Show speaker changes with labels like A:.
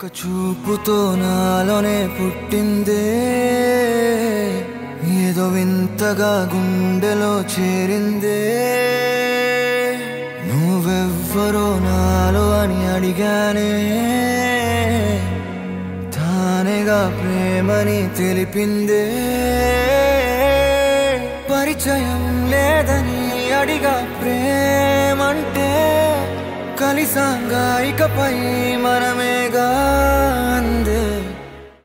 A: చూపుతో నాలోనే పుట్టిందే ఏదో వింతగా గుండెలో చేరిందే నువ్వెవ్వరో నాలో అని అడిగానే తానేగా ప్రేమని తెలిపిందే పరిచయం లేదని అడిగా ప్రేమంటే కలిసాంగా ఇకపై మనమేగా